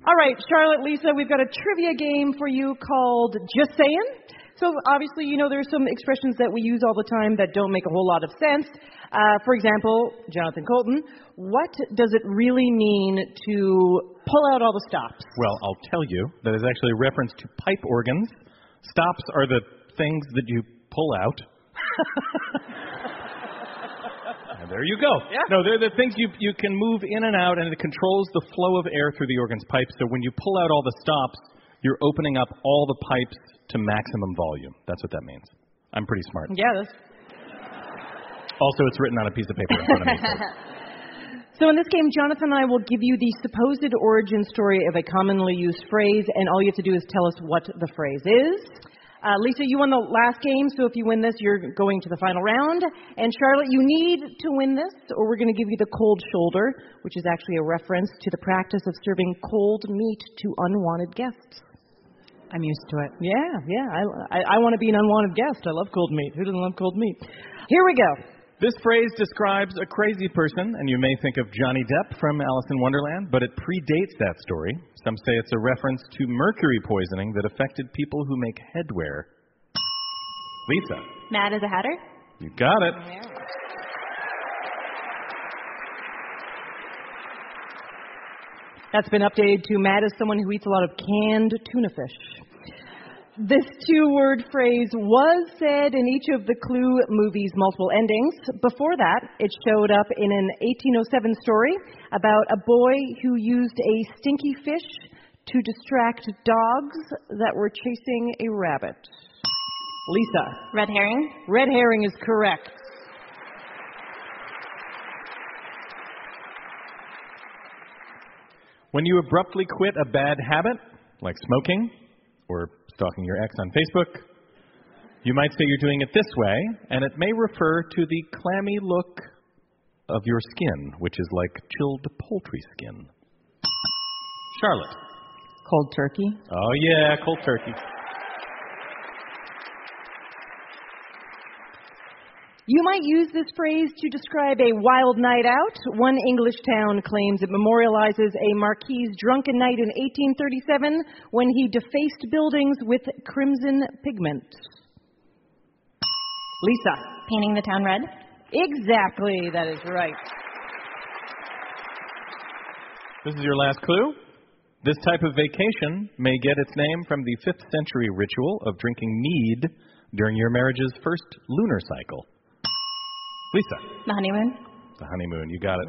All right, Charlotte, Lisa, we've got a trivia game for you called Just Sayin'. So obviously, you know, there's some expressions that we use all the time that don't make a whole lot of sense. For example, Jonathan Coulton, what does it really mean to pull out all the stops? Well, I'll tell you that is actually a reference to pipe organs. Stops are the things that you pull out. There you go. Yeah. No, they're the things you can move in and out, and it controls the flow of air through the organ's pipes. So when you pull out all the stops, you're opening up all the pipes to maximum volume. That's what that means. I'm pretty smart. Yeah, that's... Also, it's written on a piece of paper in front of me. So in this game, Jonathan and I will give you the supposed origin story of a commonly used phrase, and all you have to do is tell us what the phrase is. Lisa, you won the last game, so if you win this, you're going to the final round. And Charlotte, you need to win this, or we're going to give you the cold shoulder, which is actually a reference to the practice of serving cold meat to unwanted guests. I'm used to it. Yeah. I want to be an unwanted guest. I love cold meat. Who doesn't love cold meat? Here we go. This phrase describes a crazy person, and you may think of Johnny Depp from Alice in Wonderland, but it predates that story. Some say it's a reference to mercury poisoning that affected people who make headwear. Lisa. Mad as a Hatter? You got it. Yeah. That's been updated to mad as someone who eats a lot of canned tuna fish. This two-word phrase was said in each of the Clue movies' multiple endings. Before that, it showed up in an 1807 story about a boy who used a stinky fish to distract dogs that were chasing a rabbit. Lisa. Red herring? Red herring is correct. When you abruptly quit a bad habit, like smoking or stalking your ex on Facebook, you might say you're doing it this way, and it may refer to the clammy look of your skin, which is like chilled poultry skin. Charlotte. Cold turkey? Oh, yeah, cold turkey. You might use this phrase to describe a wild night out. One English town claims it memorializes a marquis's drunken night in 1837 when he defaced buildings with crimson pigment. Lisa. Painting the town red? Exactly, that is right. This is your last clue. This type of vacation may get its name from the 5th century ritual of drinking mead during your marriage's first lunar cycle. Lisa. The honeymoon? The honeymoon, you got it.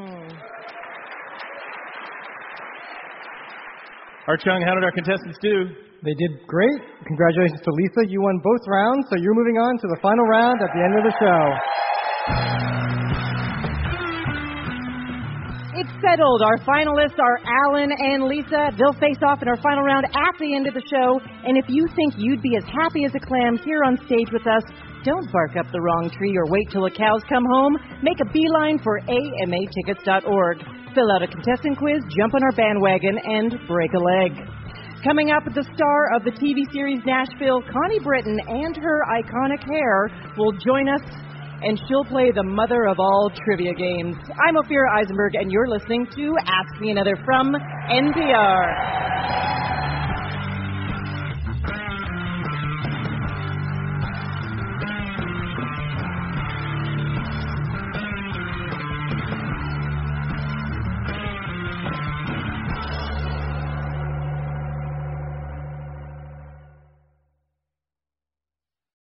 Art Chung, how did our contestants do? They did great. Congratulations to Lisa. You won both rounds, so you're moving on to the final round at the end of the show. It's settled. Our finalists are Alan and Lisa. They'll face off in our final round at the end of the show. And if you think you'd be as happy as a clam here on stage with us, don't bark up the wrong tree or wait till the cows come home. Make a beeline for amatickets.org. Fill out a contestant quiz, jump on our bandwagon, and break a leg. Coming up, the star of the TV series Nashville, Connie Britton, and her iconic hair will join us, and she'll play the mother of all trivia games. I'm Ophira Eisenberg, and you're listening to Ask Me Another from NPR.